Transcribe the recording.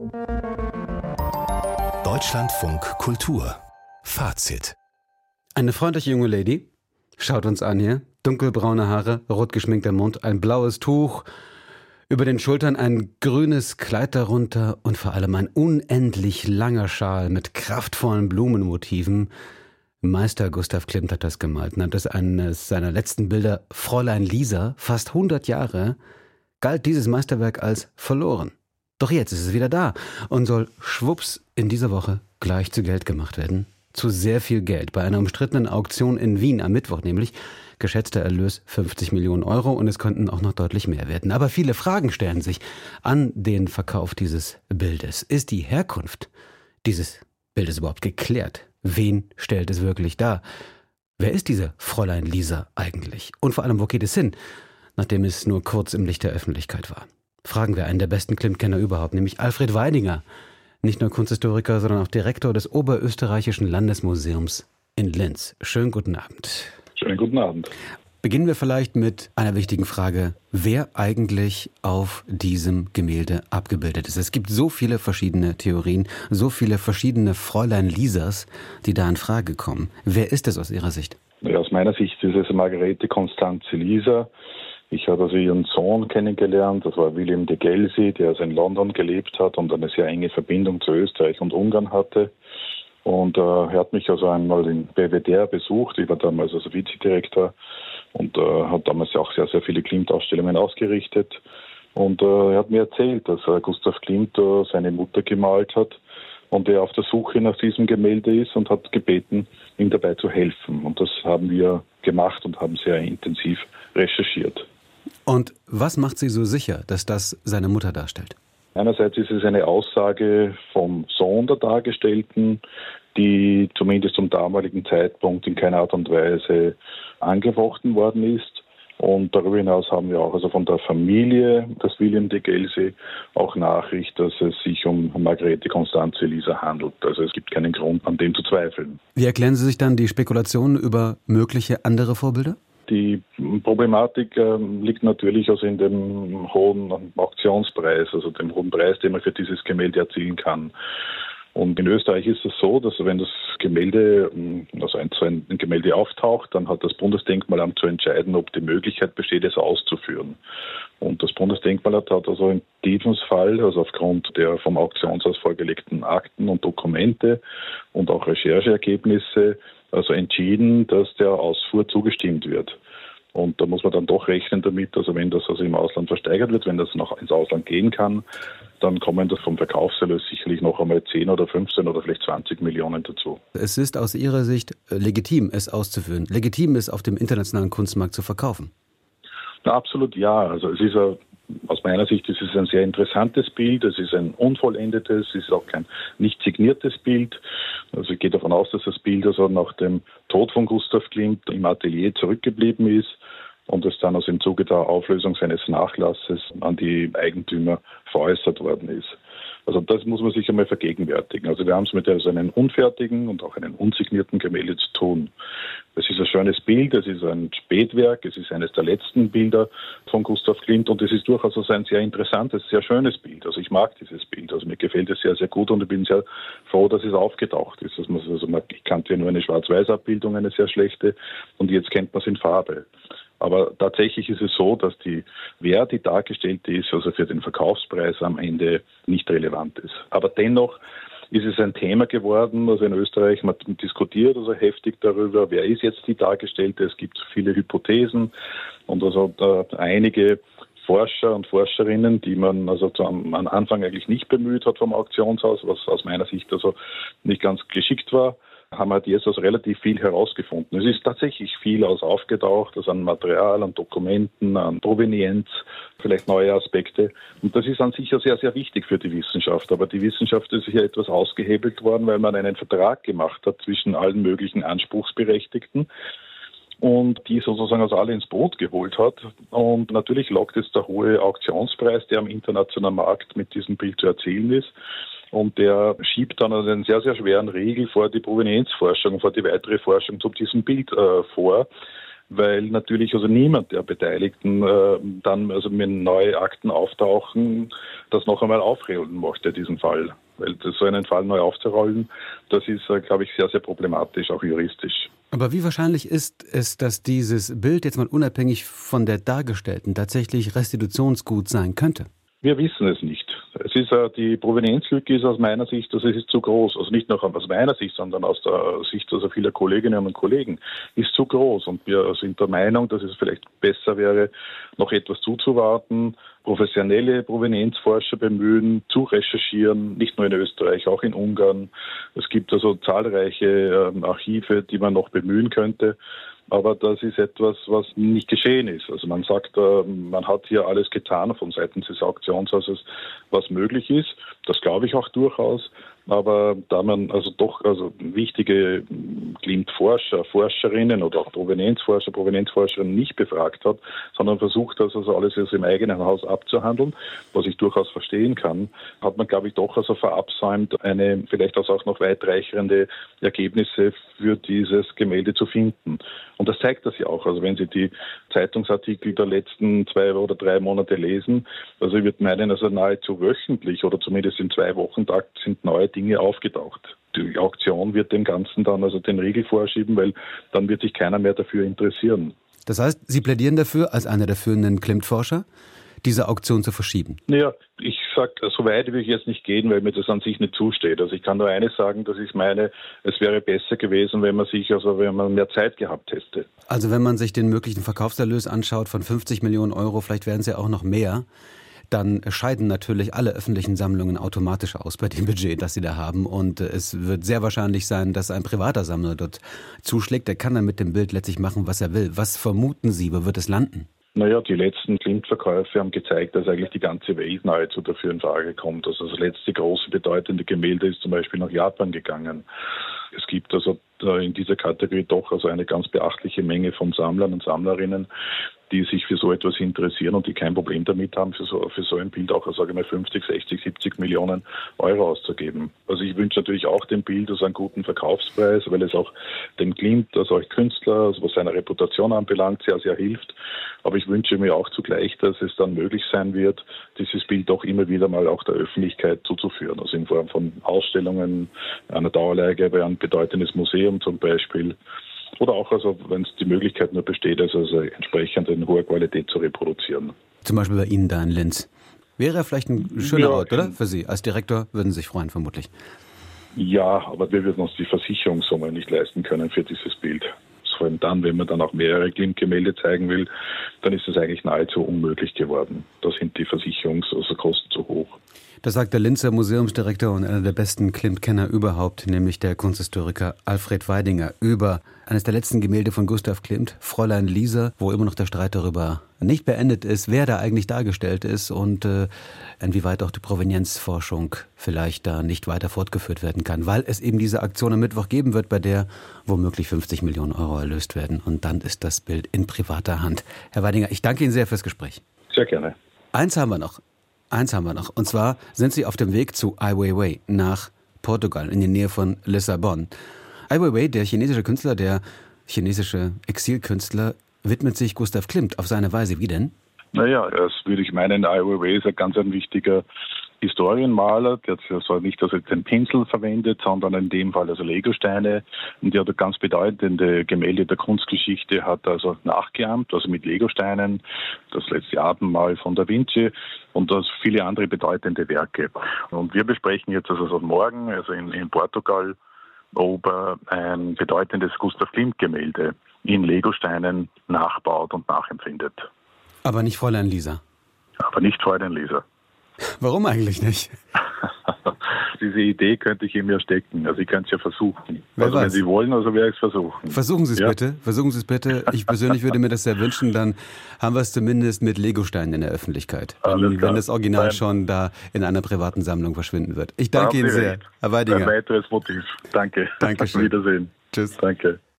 Deutschlandfunk Kultur Fazit. Eine freundliche junge Lady schaut uns an hier. Dunkelbraune Haare, rot geschminkter Mund, ein blaues Tuch, über den Schultern ein grünes Kleid darunter und vor allem ein unendlich langer Schal mit kraftvollen Blumenmotiven. Meister Gustav Klimt hat das gemalt, nannte es eines seiner letzten Bilder Fräulein Lisa. Fast 100 Jahre galt dieses Meisterwerk als verloren. Doch jetzt ist es wieder da und soll schwupps in dieser Woche gleich zu Geld gemacht werden. Zu sehr viel Geld. Bei einer umstrittenen Auktion in Wien am Mittwoch nämlich. Geschätzter Erlös 50 Millionen Euro und es könnten auch noch deutlich mehr werden. Aber viele Fragen stellen sich an den Verkauf dieses Bildes. Ist die Herkunft dieses Bildes überhaupt geklärt? Wen stellt es wirklich dar? Wer ist diese Fräulein Lisa eigentlich? Und vor allem, wo geht es hin, nachdem es nur kurz im Licht der Öffentlichkeit war? Fragen wir einen der besten Klimt-Kenner überhaupt, nämlich Alfred Weidinger. Nicht nur Kunsthistoriker, sondern auch Direktor des Oberösterreichischen Landesmuseums in Linz. Schönen guten Abend. Schönen guten Abend. Beginnen wir vielleicht mit einer wichtigen Frage, wer eigentlich auf diesem Gemälde abgebildet ist. Es gibt so viele verschiedene Theorien, so viele verschiedene Fräulein Lisas, die da in Frage kommen. Wer ist es aus Ihrer Sicht? Ja, aus meiner Sicht ist es Margarete Constanze Lisa. Ich habe also ihren Sohn kennengelernt, das war William de Gelsey, der also in London gelebt hat und eine sehr enge Verbindung zu Österreich und Ungarn hatte. Und er hat mich also einmal in Belvedere besucht. Ich war damals also Vizedirektor und hat damals auch sehr, sehr viele Klimt-Ausstellungen ausgerichtet. Und er hat mir erzählt, dass Gustav Klimt seine Mutter gemalt hat und er auf der Suche nach diesem Gemälde ist und hat gebeten, ihm dabei zu helfen. Und das haben wir gemacht und haben sehr intensiv recherchiert. Und was macht Sie so sicher, dass das seine Mutter darstellt? Einerseits ist es eine Aussage vom Sohn der Dargestellten, die zumindest zum damaligen Zeitpunkt in keiner Art und Weise angefochten worden ist. Und darüber hinaus haben wir auch also von der Familie des William de Gelsey auch Nachricht, dass es sich um Margarete Constanze Lisa handelt. Also es gibt keinen Grund, an dem zu zweifeln. Wie erklären Sie sich dann die Spekulationen über mögliche andere Vorbilder? Die Problematik liegt natürlich also in dem hohen Auktionspreis, also dem hohen Preis, den man für dieses Gemälde erzielen kann. Und in Österreich ist es so, dass wenn das Gemälde, also ein Gemälde auftaucht, dann hat das Bundesdenkmalamt zu entscheiden, ob die Möglichkeit besteht, es auszuführen. Und das Bundesdenkmalamt hat also in diesem Fall, also aufgrund der vom Auktionshaus vorgelegten Akten und Dokumente und auch Rechercheergebnisse, also entschieden, dass der Ausfuhr zugestimmt wird. Und da muss man dann doch rechnen damit, also wenn das also im Ausland versteigert wird, wenn das noch ins Ausland gehen kann, dann kommen das vom Verkaufserlös sicherlich noch einmal 10 oder 15 oder vielleicht 20 Millionen dazu. Es ist aus Ihrer Sicht legitim, es auszuführen, legitim, es auf dem internationalen Kunstmarkt zu verkaufen? Na, absolut ja. Also es ist aus meiner Sicht ist es ein sehr interessantes Bild, es ist ein unvollendetes, es ist auch kein nicht signiertes Bild. Also ich gehe davon aus, dass das Bild also nach dem Tod von Gustav Klimt im Atelier zurückgeblieben ist und es dann also im Zuge der Auflösung seines Nachlasses an die Eigentümer veräußert worden ist. Also das muss man sich einmal vergegenwärtigen. Also wir haben es mit einem unfertigen und auch einem unsignierten Gemälde zu tun. Es ist ein schönes Bild, es ist ein Spätwerk, es ist eines der letzten Bilder von Gustav Klimt und es ist durchaus also ein sehr interessantes, sehr schönes Bild. Also ich mag dieses Bild, also mir gefällt es sehr, sehr gut und ich bin sehr froh, dass es aufgetaucht ist. Ich kannte ja nur eine Schwarz-Weiß-Abbildung, eine sehr schlechte, und jetzt kennt man es in Farbe. Aber tatsächlich ist es so, dass wer die dargestellte ist, also für den Verkaufspreis am Ende nicht relevant ist. Aber dennoch ist es ein Thema geworden, also in Österreich, man diskutiert also heftig darüber, wer ist jetzt die Dargestellte. Es gibt viele Hypothesen und also einige Forscher und Forscherinnen, die man also am Anfang eigentlich nicht bemüht hat vom Auktionshaus, was aus meiner Sicht also nicht ganz geschickt war, haben halt jetzt also relativ viel herausgefunden. Es ist tatsächlich viel aufgetaucht, also an Material, an Dokumenten, an Provenienz, vielleicht neue Aspekte. Und das ist an sich ja sehr, sehr wichtig für die Wissenschaft. Aber die Wissenschaft ist hier etwas ausgehebelt worden, weil man einen Vertrag gemacht hat zwischen allen möglichen Anspruchsberechtigten und die sozusagen also alle ins Boot geholt hat. Und natürlich lockt jetzt der hohe Auktionspreis, der am internationalen Markt mit diesem Bild zu erzielen ist. Und der schiebt dann einen sehr, sehr schweren Riegel vor die Provenienzforschung, vor die weitere Forschung zu diesem Bild vor, weil natürlich also niemand der Beteiligten dann also mit neuen Akten auftauchen, das noch einmal aufrollen möchte, diesen Fall. Weil so einen Fall neu aufzurollen, das ist, glaube ich, sehr, sehr problematisch, auch juristisch. Aber wie wahrscheinlich ist es, dass dieses Bild jetzt mal unabhängig von der Dargestellten tatsächlich Restitutionsgut sein könnte? Wir wissen es nicht. Es ist die Provenienzlücke ist aus meiner Sicht, das ist zu groß. Also nicht nur aus meiner Sicht, sondern aus der Sicht also vieler Kolleginnen und Kollegen ist zu groß. Und wir sind der Meinung, dass es vielleicht besser wäre, noch etwas zuzuwarten, professionelle Provenienzforscher bemühen, zu recherchieren, nicht nur in Österreich, auch in Ungarn. Es gibt also zahlreiche Archive, die man noch bemühen könnte. Aber das ist etwas, was nicht geschehen ist. Also man sagt, man hat hier alles getan von Seiten des Auktionshauses, was möglich ist. Das glaube ich auch durchaus. Aber da man also doch wichtige Klimt-Forscher, Forscherinnen oder auch Provenienzforscherinnen nicht befragt hat, sondern versucht das also alles im eigenen Haus abzuhandeln, was ich durchaus verstehen kann, hat man, glaube ich, doch also verabsäumt, eine vielleicht auch noch weitreichende Ergebnisse für dieses Gemälde zu finden. Und das zeigt das ja auch. Also wenn Sie die Zeitungsartikel der letzten 2 oder 3 Monate lesen, also ich würde meinen, also nahezu wöchentlich oder zumindest im 2-Wochen-Takt sind neue Dinge aufgetaucht. Die Auktion wird dem Ganzen dann also den Riegel vorschieben, weil dann wird sich keiner mehr dafür interessieren. Das heißt, Sie plädieren dafür, als einer der führenden Klimt-Forscher, diese Auktion zu verschieben? Naja, ich sage, so weit will ich jetzt nicht gehen, weil mir das an sich nicht zusteht. Also ich kann nur eines sagen, dass ich meine, es wäre besser gewesen, wenn man mehr Zeit gehabt hätte. Also wenn man sich den möglichen Verkaufserlös anschaut von 50 Millionen Euro, vielleicht wären es ja auch noch mehr, dann scheiden natürlich alle öffentlichen Sammlungen automatisch aus bei dem Budget, das sie da haben. Und es wird sehr wahrscheinlich sein, dass ein privater Sammler dort zuschlägt. Der kann dann mit dem Bild letztlich machen, was er will. Was vermuten Sie, wo wird es landen? Naja, die letzten Klimt-Verkäufe haben gezeigt, dass eigentlich die ganze Welt nahezu dafür in Frage kommt. Also das letzte große bedeutende Gemälde ist zum Beispiel nach Japan gegangen. Es gibt also in dieser Kategorie doch also eine ganz beachtliche Menge von Sammlern und Sammlerinnen, die sich für so etwas interessieren und die kein Problem damit haben, für so ein Bild auch, sage ich mal, 50, 60, 70 Millionen Euro auszugeben. Also ich wünsche natürlich auch dem Bild also einen guten Verkaufspreis, weil es auch dem Klimt, also als Künstler, also was seine Reputation anbelangt, sehr, sehr hilft. Aber ich wünsche mir auch zugleich, dass es dann möglich sein wird, dieses Bild auch immer wieder mal auch der Öffentlichkeit zuzuführen. Also in Form von Ausstellungen, einer Dauerleihgabe bei einem bedeutendes Museum zum Beispiel. Oder auch, also wenn es die Möglichkeit nur besteht, also entsprechend in hoher Qualität zu reproduzieren. Zum Beispiel bei Ihnen da in Linz. Wäre vielleicht ein schöner Ort, oder? Für Sie als Direktor würden Sie sich freuen, vermutlich. Ja, aber wir würden uns die Versicherungssumme nicht leisten können für dieses Bild. Vor allem dann, wenn man dann auch mehrere Klimt-Gemälde zeigen will, dann ist es eigentlich nahezu unmöglich geworden. Da sind die Versicherungskosten zu hoch. Das sagt der Linzer Museumsdirektor und einer der besten Klimt-Kenner überhaupt, nämlich der Kunsthistoriker Alfred Weidinger, über eines der letzten Gemälde von Gustav Klimt, Fräulein Lisa, wo immer noch der Streit darüber nicht beendet ist, wer da eigentlich dargestellt ist und inwieweit auch die Provenienzforschung vielleicht da nicht weiter fortgeführt werden kann, weil es eben diese Aktion am Mittwoch geben wird, bei der womöglich 50 Millionen Euro erlöst werden und dann ist das Bild in privater Hand. Herr Weidinger, ich danke Ihnen sehr fürs Gespräch. Sehr gerne. Eins haben wir noch. Und zwar sind Sie auf dem Weg zu Ai Weiwei nach Portugal, in der Nähe von Lissabon. Ai Weiwei, der chinesische Künstler, der chinesische Exilkünstler, widmet sich Gustav Klimt auf seine Weise. Wie denn? Naja, das würde ich meinen, Ai Weiwei ist ein wichtiger Historienmaler, der hat also nicht den Pinsel verwendet, sondern in dem Fall also Legosteine. Und der hat ganz bedeutende Gemälde der Kunstgeschichte hat also nachgeahmt, also mit Legosteinen, das letzte Abendmahl von Da Vinci und das viele andere bedeutende Werke. Und wir besprechen jetzt also morgen, also in Portugal, ob er ein bedeutendes Gustav Klimt-Gemälde in Legosteinen nachbaut und nachempfindet. Aber nicht Fräulein Lisa. Aber nicht Fräulein Lisa. Warum eigentlich nicht? Diese Idee könnte ich ihm ja stecken. Also ich könnte es ja versuchen. Wer weiß. Wenn Sie wollen, also werde ich es versuchen. Versuchen Sie es bitte. Versuchen Sie es bitte. Ich persönlich würde mir das sehr wünschen. Dann haben wir es zumindest mit Legosteinen in der Öffentlichkeit. Wenn das Original schon da in einer privaten Sammlung verschwinden wird. Ich danke Ihnen sehr, Herr Weidinger. Ein weiteres Motiv. Danke. Dankeschön. Auf Wiedersehen. Tschüss. Danke.